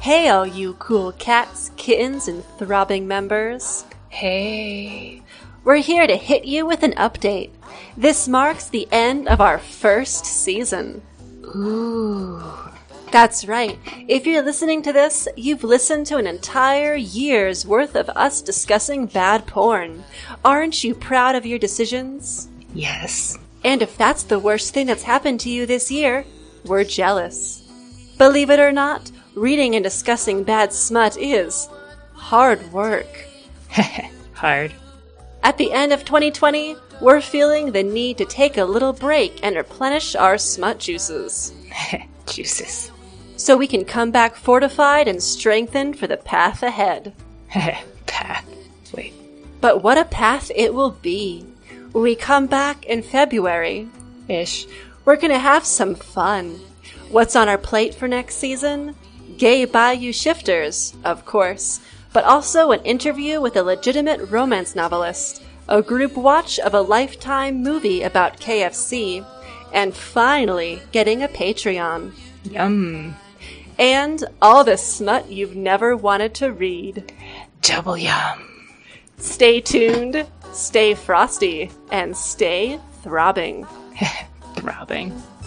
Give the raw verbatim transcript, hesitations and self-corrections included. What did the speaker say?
Hey all you cool cats, kittens, and throbbing members. Hey. We're here to hit you with an update. This marks the end of our first season. Ooh. That's right. If you're listening to this, you've listened to an entire year's worth of us discussing bad porn. Aren't you proud of your decisions? Yes. And if that's the worst thing that's happened to you this year, we're jealous. Believe it or not, reading and discussing bad smut is hard work. Hard. At the end of twenty twenty, we're feeling the need to take a little break and replenish our smut juices. Juices. So we can come back fortified and strengthened for the path ahead. Path. Wait. But what a path it will be. When we come back in February, Ish. we're gonna have some fun. What's on our plate for next season? Gay Bayou Shifters, of course, but also an interview with a legitimate romance novelist, a group watch of a Lifetime movie about K F C, and finally getting a Patreon. Yum. And all the smut you've never wanted to read. Double yum. Stay tuned, stay frosty, and stay throbbing. Throbbing.